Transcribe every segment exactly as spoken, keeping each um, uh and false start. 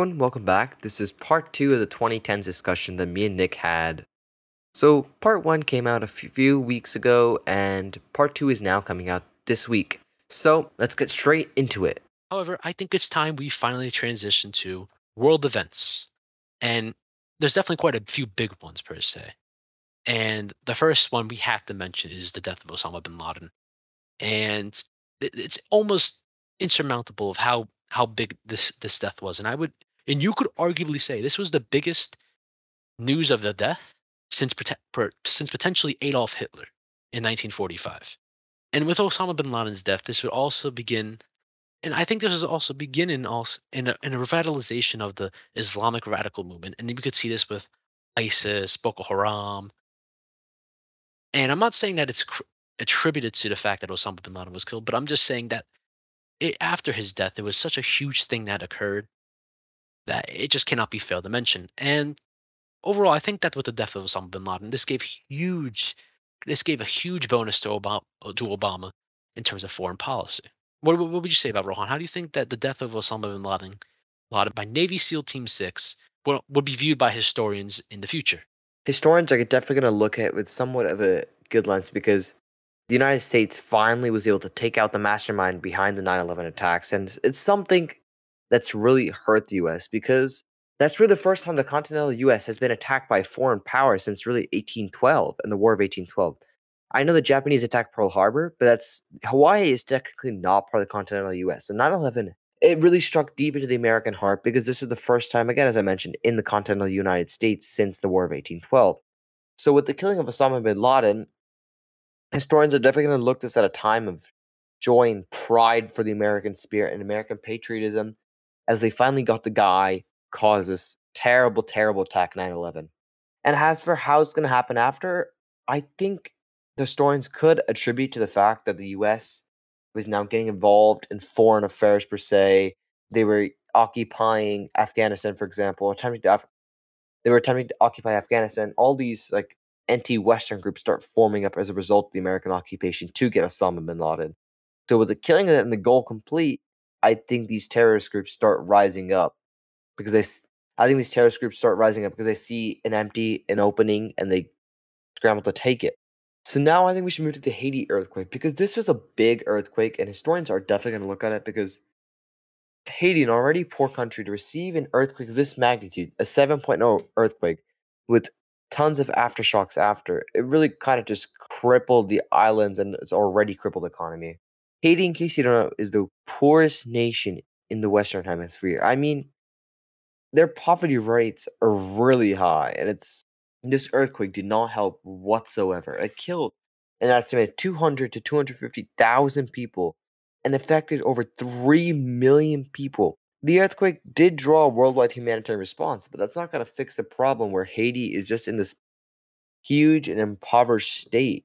everyone, welcome back. This is part two of the twenty tens discussion that me and Nick had. So, part one came out a few weeks ago, and part two is now coming out this week. So, let's get straight into it. However, I think it's time we finally transition to world events. And there's definitely quite a few big ones per se. And the first one we have to mention is the death of Osama bin Laden. And it- it's almost insurmountable of how how big this this death was. And I would and you could arguably say this was the biggest news of the death since prote- per, since potentially Adolf Hitler in nineteen forty-five. And with Osama bin Laden's death, this would also begin and I think this is also beginning also in a, in a revitalization of the Islamic radical movement, and we could see this with ISIS, Boko Haram, and I'm not saying that it's cr- attributed to the fact that Osama bin Laden was killed, but I'm just saying that it, after his death, there was such a huge thing that occurred that it just cannot be failed to mention. And overall, I think that with the death of Osama bin Laden, this gave huge, this gave a huge bonus to Obama, to Obama in terms of foreign policy. What, what would you say about Rohan? How do you think that the death of Osama bin Laden, Laden by Navy SEAL Team Six, would, would be viewed by historians in the future? Historians are definitely going to look at it with somewhat of a good lens because the United States finally was able to take out the mastermind behind the nine eleven attacks, and it's something that's really hurt the U S because that's really the first time the continental U S has been attacked by a foreign power since really eighteen twelve and the War of eighteen twelve. I know the Japanese attacked Pearl Harbor, but that's Hawaii is technically not part of the continental U S. And nine eleven, it really struck deep into the American heart because this is the first time, again, as I mentioned, in the continental United States since the War of eighteen twelve. So with the killing of Osama bin Laden, historians are definitely going to look this at a time of joy and pride for the American spirit and American patriotism as they finally got the guy caused this terrible, terrible attack nine eleven. And as for how it's going to happen after, I think the historians could attribute to the fact that the U S was now getting involved in foreign affairs per se. They were occupying Afghanistan, for example, attempting to Af- they were attempting to occupy Afghanistan. All these like anti-Western groups start forming up as a result of the American occupation to get Osama bin Laden. So with the killing of it and the goal complete, I think these terrorist groups start rising up because they, s- I think these terrorist groups start rising up because they see an empty, an opening, and they scramble to take it. So now I think we should move to the Haiti earthquake because this was a big earthquake, and historians are definitely going to look at it because Haiti, an already poor country, to receive an earthquake of this magnitude, a 7.0 earthquake with tons of aftershocks after, it really kind of just crippled the islands and its already crippled economy. Haiti, in case you don't know, is the poorest nation in the Western Hemisphere. I mean, their poverty rates are really high, and it's this earthquake did not help whatsoever. It killed an estimated two hundred to two hundred fifty thousand people and affected over three million people. The earthquake did draw a worldwide humanitarian response, but that's not going to fix the problem where Haiti is just in this huge and impoverished state.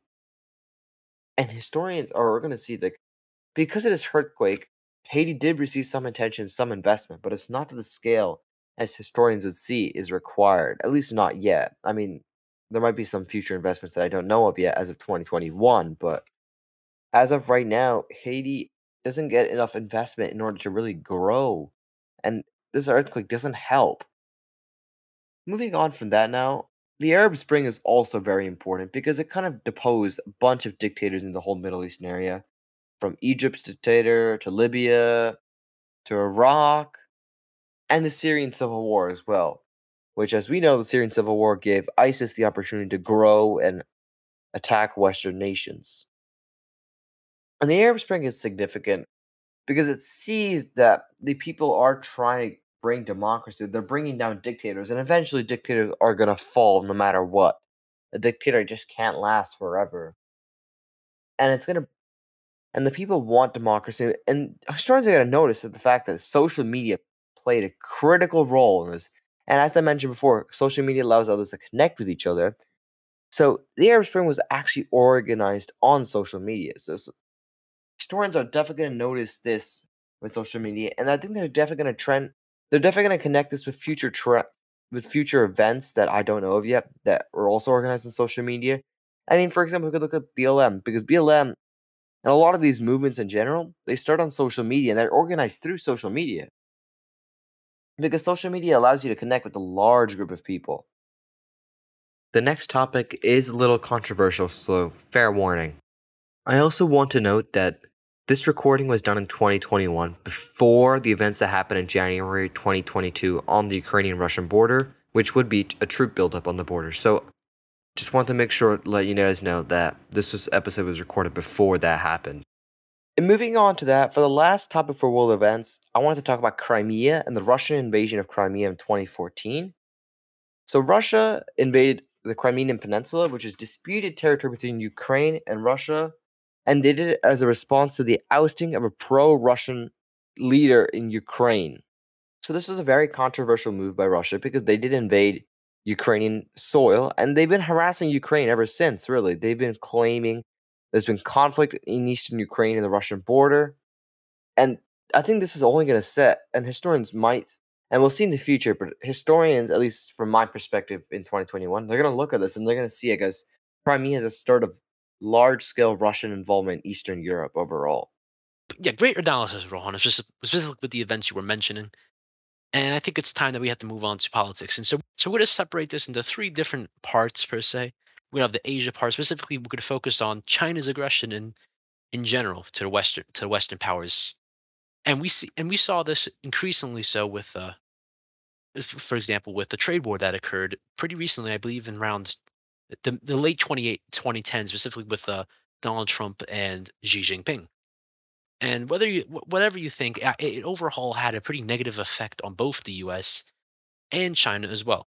And historians are going to see that because of this earthquake, Haiti did receive some attention, some investment, but it's not to the scale as historians would see is required, at least not yet. I mean, there might be some future investments that I don't know of yet as of twenty twenty-one, but as of right now, Haiti doesn't get enough investment in order to really grow. And this earthquake doesn't help. Moving on from that now, the Arab Spring is also very important because it kind of deposed a bunch of dictators in the whole Middle Eastern area, from Egypt's dictator to Libya to Iraq and the Syrian civil war as well, which, as we know, the Syrian civil war gave ISIS the opportunity to grow and attack Western nations. And the Arab Spring is significant because it sees that the people are trying to bring democracy. They're bringing down dictators, and eventually dictators are going to fall no matter what. A dictator just can't last forever. And it's going to and the people want democracy. And historians are going to notice that the fact that social media played a critical role in this. And as I mentioned before, social media allows others to connect with each other. So the Arab Spring was actually organized on social media. So, so historians are definitely going to notice this with social media, and I think they're definitely going to trend. They're definitely going to connect this with future tre- with future events that I don't know of yet that were also organized on social media. I mean, for example, we could look at B L M because B L M and a lot of these movements in general, they start on social media and they're organized through social media. because social media allows you to connect with a large group of people. The next topic is a little controversial, so fair warning. I also want to note that this recording was done in twenty twenty-one, before the events that happened in January twenty twenty-two on the Ukrainian-Russian border, which would be a troop buildup on the border. So just want to make sure to let you guys know that this was, episode was recorded before that happened. And moving on to that, for the last topic for world events, I wanted to talk about Crimea and the Russian invasion of Crimea in twenty fourteen. So Russia invaded the Crimean Peninsula, which is disputed territory between Ukraine and Russia, and they did it as a response to the ousting of a pro-Russian leader in Ukraine. So this was a very controversial move by Russia because they did invade Ukrainian soil, and they've been harassing Ukraine ever since, really. They've been claiming there's been conflict in eastern Ukraine and the Russian border, and I think this is only going to set, and historians might, and we'll see in the future, but historians, at least from my perspective in twenty twenty-one, they're going to look at this and they're going to see, I guess, Crimea as a start of large-scale Russian involvement in Eastern Europe overall. Yeah, great analysis, Rohan. It's just specifically with the events you were mentioning. And I think it's time that we have to move on to politics. And so, so we're going to separate this into three different parts per se. We have the Asia part. Specifically, we're going to focus on China's aggression in in general to the Western to the Western powers. And we see and we saw this increasingly so with, uh, f- for example, with the trade war that occurred pretty recently. I believe in around the, the late twenty-eight, twenty ten, specifically with uh, Donald Trump and Xi Jinping. And whether you wh- whatever you think, uh, it, it overall had a pretty negative effect on both the U S and China as well.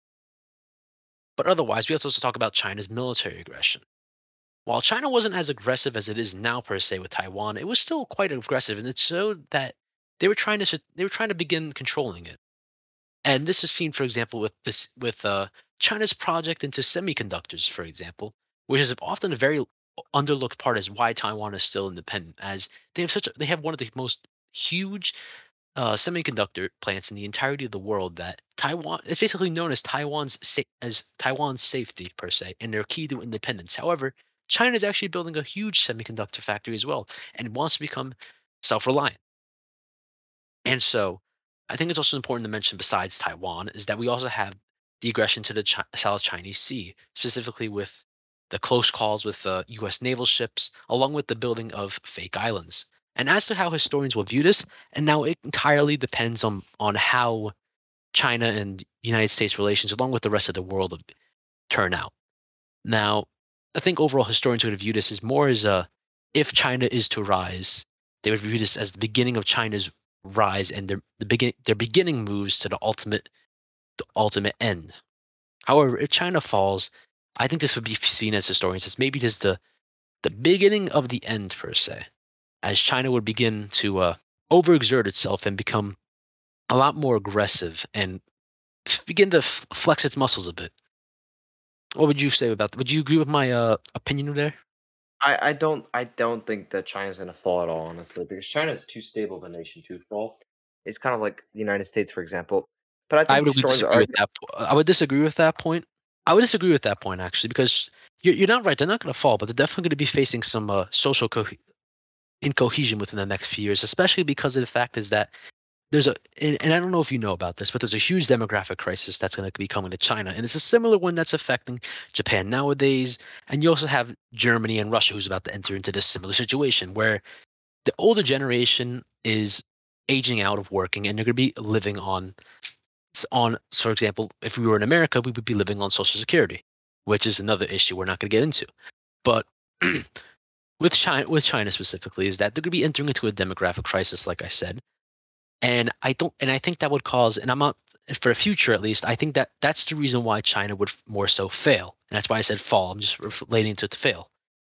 But otherwise, we have to also talk about China's military aggression. While China wasn't as aggressive as it is now per se with Taiwan, it was still quite aggressive, and it showed that they were trying to s- they were trying to begin controlling it. And this is seen, for example, with this with uh, China's project into semiconductors, for example, which is often a very underlooked part as why Taiwan is still independent, as they have such a, they have one of the most huge uh, semiconductor plants in the entirety of the world that Taiwan it's basically known as Taiwan's sa- as Taiwan's safety per se, and they're key to independence. However, China is actually building a huge semiconductor factory as well, and wants to become self-reliant. And so, I think it's also important to mention, besides Taiwan, is that we also have the aggression to the Chi- South Chinese Sea, specifically with the close calls with uh, U S naval ships, along with the building of fake islands. And as to how historians will view this, and now it entirely depends on on how China and United States relations, along with the rest of the world, of- turn out. Now, I think overall historians would view this as more as a, if China is to rise, they would view this as the beginning of China's rise and their the begin their beginning moves to the ultimate the ultimate end. However, if China falls, I think this would be seen as historians as maybe just the the beginning of the end per se, as China would begin to uh, overexert itself and become a lot more aggressive and begin to f- flex its muscles a bit. What would you say about that? Would you agree with my uh, opinion there? I, I don't I don't think that China's gonna fall at all, honestly, because China is too stable of a nation to fall. It's kind of like the United States, for example. But I I think would historians disagree are with that. po- I would disagree with that point. I would disagree with that point actually, because you're, you're not right. They're not going to fall, but they're definitely going to be facing some uh, social co- incohesion within the next few years, especially because of the fact is that there's a and, and I don't know if you know about this, but there's a huge demographic crisis that's going to be coming to China, and it's a similar one that's affecting Japan nowadays. And you also have Germany and Russia, who's about to enter into this similar situation, where the older generation is aging out of working, and they're going to be living on s- on, for example, if we were in America, we would be living on Social Security, which is another issue we're not going to get into. But with China, with China specifically, is that they're going to be entering into a demographic crisis, like I said, and I don't, and I think that would cause, and I'm not for the future at least. I think that that's the reason why China would f- more so fail, and that's why I said fall. I'm just relating to, to fail,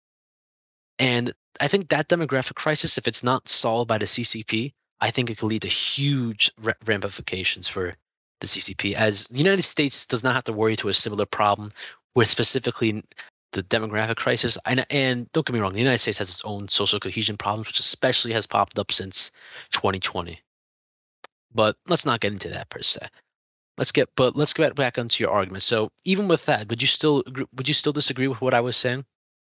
and I think that demographic crisis, if it's not solved by the C C P, I think it could lead to huge ra- ramifications for the C C P, as the United States does not have to worry to a similar problem with specifically the demographic crisis. And, and don't get me wrong, the United States has its own social cohesion problems, which especially has popped up since twenty twenty. But let's not get into that per se. Let's get, but let's get back onto your argument. So even with that, would you still agree- would you still disagree with what I was saying?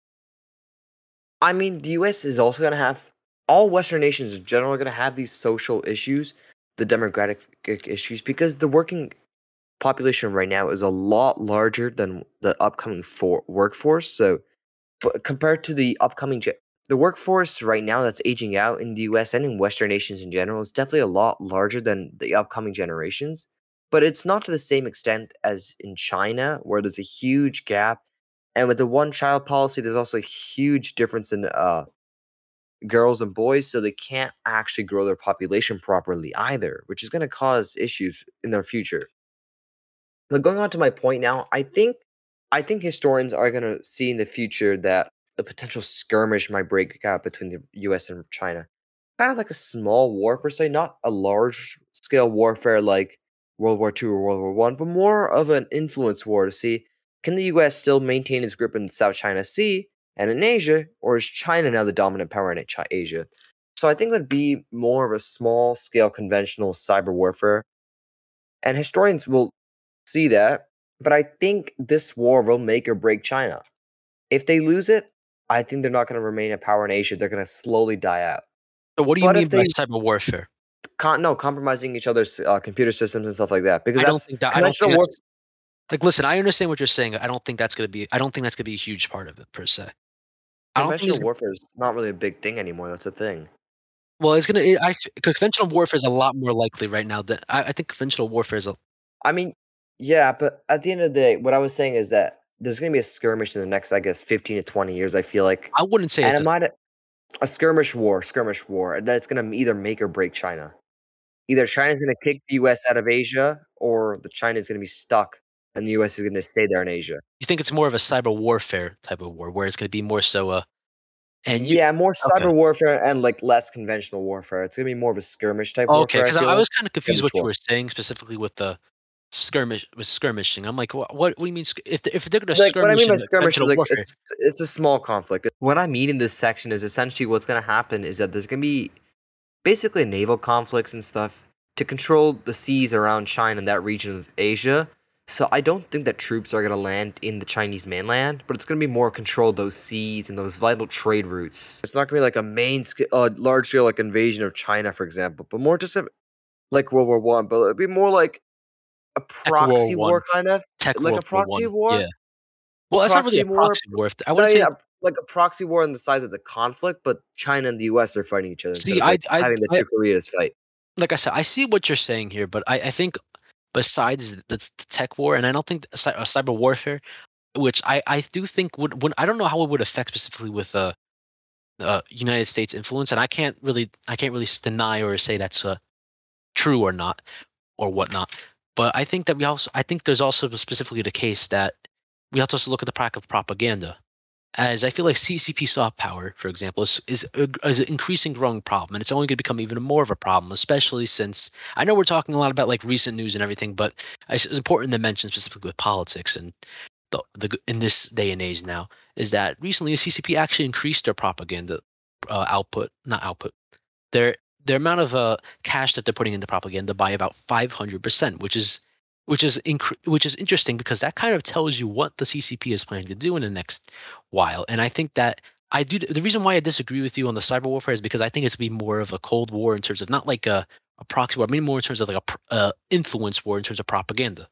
I mean, the U S is also gonna have all Western nations in general are gonna have these social issues, the demographic issues because the working population right now is a lot larger than the upcoming for workforce. So, but compared to the upcoming ge- the workforce right now that's aging out in the U S and in Western nations in general is definitely a lot larger than the upcoming generations. But it's not to the same extent as in China, where there's a huge gap. And with the one child policy, there's also a huge difference in uh, girls and boys, so they can't actually grow their population properly either, which is going to cause issues in their future. But going on to my point now, I think I think historians are going to see in the future that a potential skirmish might break out between the U S and China. Kind of like a small war per se, not a large scale warfare like World War Two or World War One, but more of an influence war to see can the U S still maintain its grip in the South China Sea and in Asia, or is China now the dominant power in Chi- Asia? So I think it would be more of a small scale conventional cyber warfare, and historians will see that, but I think this war will make or break China. If they lose it, I think they're not going to remain a power in Asia. They're going to slowly die out. So what do you But mean if by they cyber warfare? con- no compromising each other's uh, computer systems and stuff like that, because I don't that's think that I don't think conventional that's warfare. like listen, I understand what you're saying. I don't think that's gonna be I don't think that's gonna be a huge part of it per se. I don't think Conventional there's warfare is not really a big thing anymore. That's the thing. well, it's gonna it, I f- conventional warfare is a lot more likely right now than I, I think conventional warfare is a I mean, yeah, but at the end of the day, what I was saying is that there's going to be a skirmish in the next, I guess, fifteen to twenty years. I feel like, I wouldn't say and it's it a might a skirmish war, skirmish war that's going to either make or break China. Either China's gonna kick the U S out of Asia, or the China's gonna be stuck, and the U S is gonna stay there in Asia. you think it's more of a cyber warfare type of war where it's gonna be more so uh and you Yeah, more okay. cyber warfare and, like, less conventional warfare. It's gonna be more of a skirmish type Okay, warfare, I because I, feel I like. was kind of confused Skirmish what you war. were saying specifically with the skirmish with skirmishing. I'm like, what what, what do you mean sk- if if they're gonna Like, what I skirmish mean by in the skirmish is, conventional like, warfare? it's it's a small conflict. What I mean in this section is essentially what's gonna happen is that there's gonna be basically naval conflicts and stuff to control the seas around China and that region of Asia. So I don't think that troops are gonna land in the Chinese mainland, but it's gonna be more control those seas and those vital trade routes. It's not gonna be like a main, sca- uh, large scale like invasion of China, for example, but more just a, like World War One. But it'd be more like a Tech War proxy war, One. kind of Tech like a World War proxy One. war, Yeah. Well, that's not really proxy a war. proxy war. If I No, wouldn't say yeah, like a proxy war in the size of the conflict, but China and the U S are fighting each other instead see, of I like I having the I two Koreas fight. like I said, I see what you're saying here, but I I think besides the, the tech war, and I don't think cy- uh, cyber warfare, which I I do think would would I don't know how it would affect specifically with uh, uh United States influence, and I can't really I can't really s- deny or say that's uh, true or not or whatnot. But I think that we also I think there's also specifically the case that we have to also look at the prac of propaganda. As I feel like C C P soft power, for example, is is, a, is an increasing growing problem, and it's only going to become even more of a problem, especially since I know we're talking a lot about like recent news and everything, but it's important to mention specifically with politics and the, the in this day and age now is that recently the C C P actually increased their propaganda uh, output, not output, their their amount of uh, cash that they're putting into propaganda by about five hundred percent, which is which is incre- which is interesting because that kind of tells you what the C C P is planning to do in the next while. And I think that I do the reason why I disagree with you on the cyber warfare is because I think it's be more of a cold war in terms of not like a, a proxy war, I mean more in terms of like a pr- uh, influence war in terms of propaganda.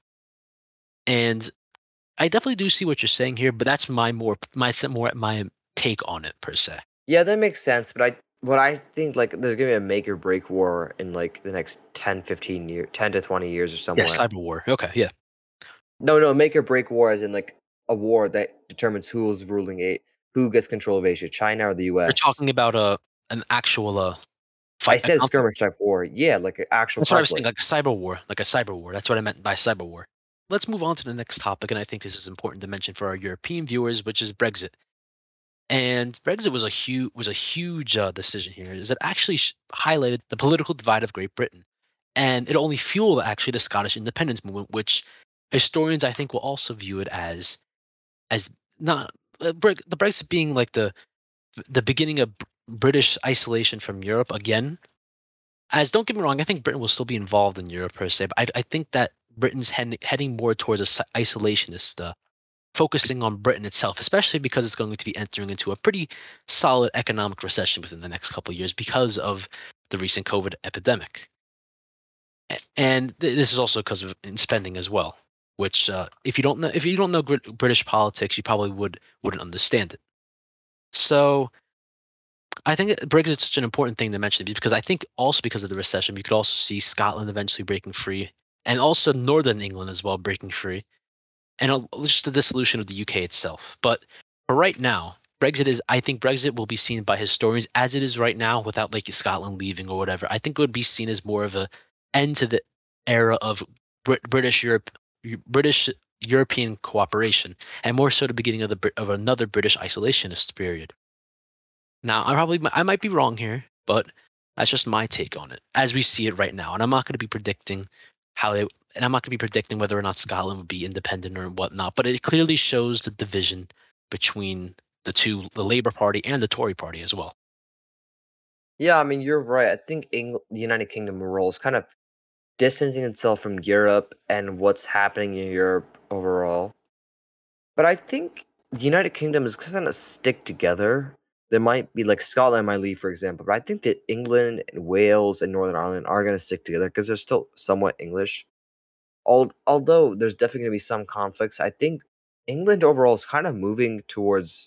And I definitely do see what you're saying here, but that's my more my more my take on it per se. Yeah, that makes sense, but I what I think like there's gonna be a make or break war in like the next ten, fifteen years, ten to twenty years or Yeah, somewhat. cyber war. Okay, yeah. No, no, make or break war as in like a war that determines who's ruling it, who gets control of Asia, China or the You're U S. talking about a an actual uh I fight, a said conflict. skirmish type war. Yeah, like an actual That's what I was saying, conflict. like a cyber war, like a cyber war. That's what I meant by cyber war. Let's move on to the next topic, and I think this is important to mention for our European viewers, which is Brexit. And Brexit was a huge was a huge uh, decision here. Is it actually sh- highlighted the political divide of Great Britain, and it only fueled actually the Scottish independence movement, which historians I think will also view it as as not uh, Bre- the Brexit being like the the beginning of Br- British isolation from Europe again. As don't get me wrong, I think Britain will still be involved in Europe per se, but I, I think that Britain's head, heading more towards a s- isolationist, uh, focusing on Britain itself, especially because it's going to be entering into a pretty solid economic recession within the next couple of years because of the recent COVID epidemic. A- And th- this is also because of in spending as well. Which, uh, if you don't know, if you don't know Brit- British politics, you probably would wouldn't understand it. So I think that Brexit's such an important thing to mention because I think also because of the recession, you could also see Scotland eventually breaking free, and also Northern England as well breaking free, and a- just the dissolution of the U K itself. But for right now, Brexit is. I think Brexit will be seen by historians as it is right now, without like Scotland leaving or whatever. I think it would be seen as more of a end to the era of Brit- British Europe, British European cooperation, and more so the beginning of the Brit- of another British isolationist period. Now, I probably I might be wrong here, but that's just my take on it as we see it right now. And I'm not going to be predicting how they, and I'm not going to be predicting whether or not Scotland would be independent or whatnot. But it clearly shows the division between the two, the Labour Party and the Tory Party as well. Yeah, I mean, you're right. I think Eng- the United Kingdom role is kind of distancing itself from Europe and what's happening in Europe overall. But I think the United Kingdom is going to stick together. There might be like Scotland might leave, for example, but I think that England and Wales and Northern Ireland are going to stick together because they're still somewhat English. Al- although there's definitely going to be some conflicts, I think England overall is kind of moving towards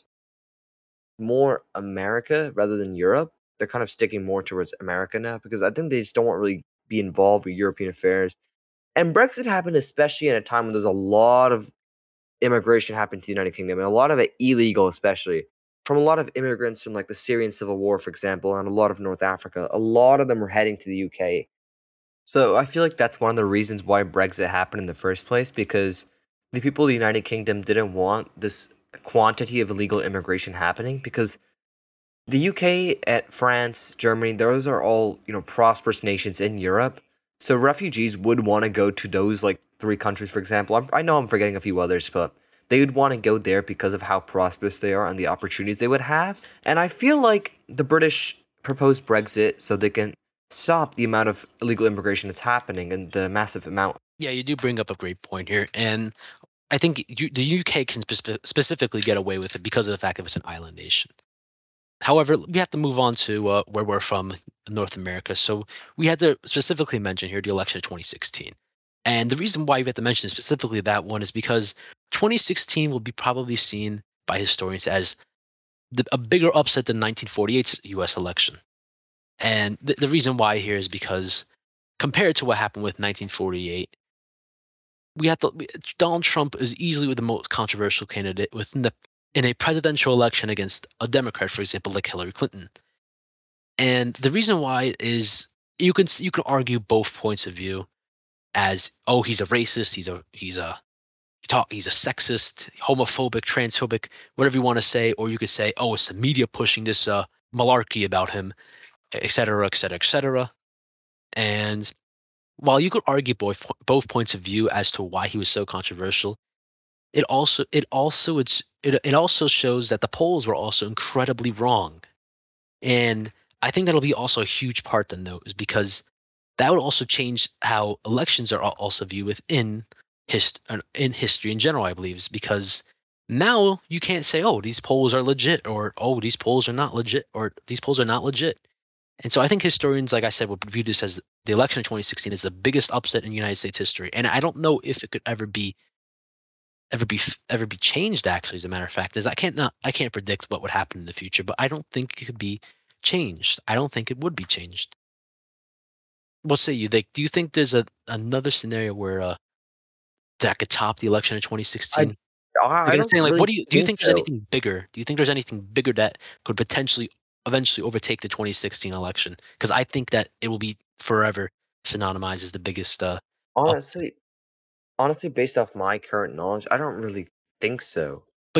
more America rather than Europe. They're kind of sticking more towards America now because I think they just don't want to really be involved with European affairs. And Brexit happened especially in a time when there's a lot of immigration happened to the United Kingdom, and a lot of it illegal, especially from a lot of immigrants from like the Syrian civil war, for example, and a lot of North Africa. A lot of them were heading to the U K. So I feel like that's one of the reasons why Brexit happened in the first place, because the people of the United Kingdom didn't want this quantity of illegal immigration happening, because the U K, at France, Germany, those are all, you know, prosperous nations in Europe. So refugees would want to go to those like three countries, for example. I'm, I know I'm forgetting a few others, but they would want to go there because of how prosperous they are and the opportunities they would have. And I feel like the British proposed Brexit so they can stop the amount of illegal immigration that's happening and the massive amount. Yeah, you do bring up a great point here, and I think you, the U K can spe- specifically get away with it because of the fact that it's an island nation. However, we have to move on to uh, where we're from, North America. So we had to specifically mention here the election of twenty sixteen. And the reason why we have to mention specifically that one is because twenty sixteen will be probably seen by historians as the, a bigger upset than nineteen forty-eight's U S election. And the, the reason why here is because compared to what happened with nineteen forty-eight, we have to Donald Trump is easily the most controversial candidate within the in a presidential election against a Democrat, for example, like Hillary Clinton. And the reason why is you can you can argue both points of view as, oh, he's a racist, he's a he's a he talk he's a sexist, homophobic, transphobic, whatever you want to say, or you could say, oh, it's the media pushing this uh malarkey about him, et cetera, et cetera, et cetera. And while you could argue both both points of view as to why he was so controversial, it also it also it's it, it also shows that the polls were also incredibly wrong. And I think that'll be also a huge part to note is because that would also change how elections are al- also viewed within hist- uh, in history in general, I believe, is because now you can't say, oh, these polls are legit, or oh, these polls are not legit, or these polls are not legit. And so I think historians, like I said, would view this as the election of twenty sixteen is the biggest upset in United States history. And I don't know if it could ever be ever be f- ever be changed. Actually, as a matter of fact, is I can't not I can't predict what would happen in the future, but I don't think it could be changed. I don't think it would be changed. What say you? Like, do you think there's a another scenario where uh, that could top the election of I twenty sixteen? I Like I I'm don't saying, like, what really do you do? You think think there's so. anything bigger? Do you think there's anything bigger that could potentially eventually overtake the twenty sixteen election? Because I think that it will be forever synonymized as the biggest. Uh, up. Honestly, honestly, based off my current knowledge, I don't really think so. But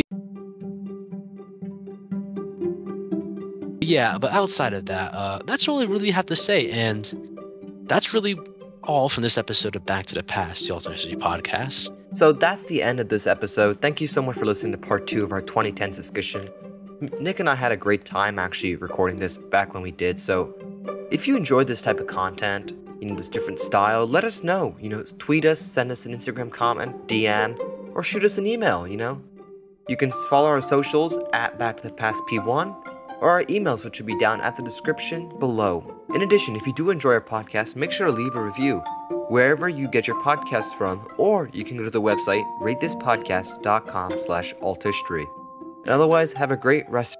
yeah, but outside of that, uh, that's all I really have to say, and that's really all from this episode of Back to the Past, the Alternate History podcast. So that's the end of this episode. Thank you so much for listening to part two of our twenty tens discussion. M- Nick and I had a great time actually recording this back when we did. So if you enjoyed this type of content, you know, this different style, let us know. You know, tweet us, send us an Instagram comment, D M, or shoot us an email, you know. You can s- follow our socials at Back to the Past P one. or our emails, which will be down at the description below. In addition, if you do enjoy our podcast, make sure to leave a review wherever you get your podcasts from, or you can go to the website rate this podcast dot com slash alt history. And otherwise, have a great rest of